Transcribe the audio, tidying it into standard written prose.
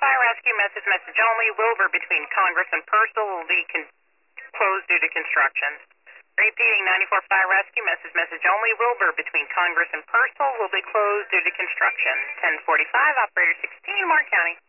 Fire Rescue, message only. Wilbur between Congress and Purcell will be closed due to construction. Repeating, 94 Fire Rescue, message only. Wilbur between Congress and Purcell will be closed due to construction. 1045, operator 16, Mark County.